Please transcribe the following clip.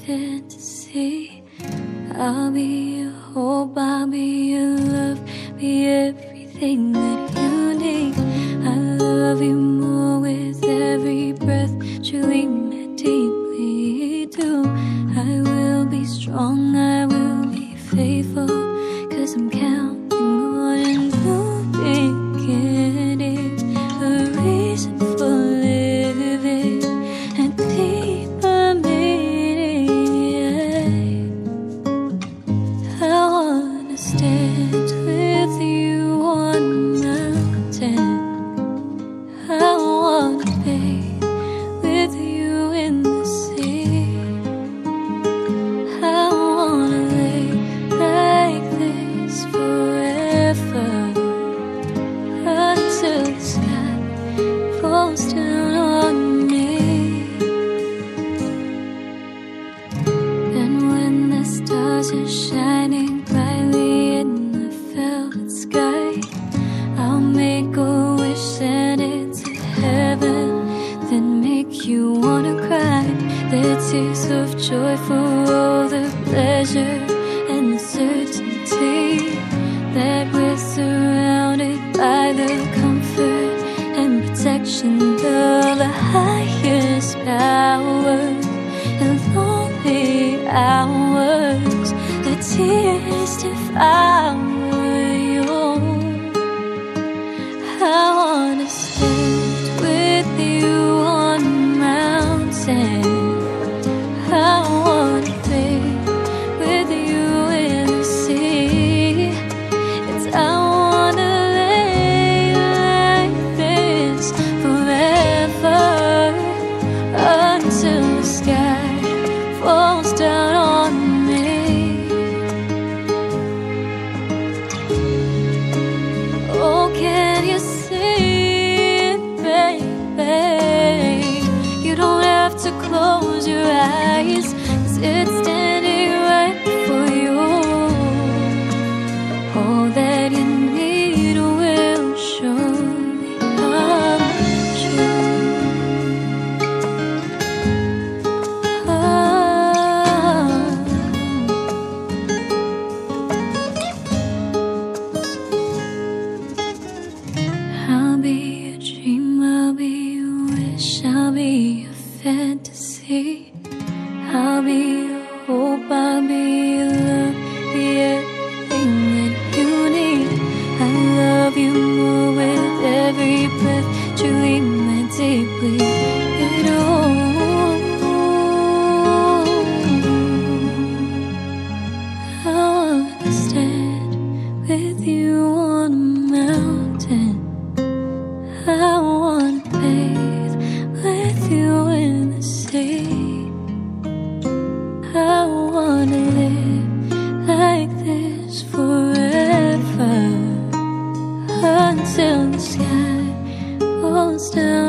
fantasy. I'll be your hope, I'll be your love, be everything that you need. I love you more with every breath, truly meant deeply do. I will be strong, I will be faithful, 'cause I'm counting on new beginnings, a reason for living and deeper meaning, yeah. I wanna stand with you on a mountain, I wanna bathe with you in the sea, I wanna lay like this forever, until the sky falls down on me. And when the stars are shining brightly in the velvet sky, I'll make a wish, send it to heaven, then make you wanna cry. The tears of joy for all the pleasure and the certainty that we're surrounded by the comfort and protection of the highest power. And lonely hours, the tears devour you. I wanna stand with you on a mountain, I wanna bathe with you in the sea. I wanna lay like this forever, until the sky falls down on me. Oh, can you see it, baby? You don't have to close your eyes, 'cause it's standing right before you. All that you need will surely come true. I'll be a dream, I'll be a wish, I'll be a fantasy. I'll be your hope, I'll be your love, be everything that you need. I love you more with every breath, truly meant deeply, you know. I wanna stand with you on a mountain, I wanna bathe with you in the sea, I wanna live like this forever, until the sky falls down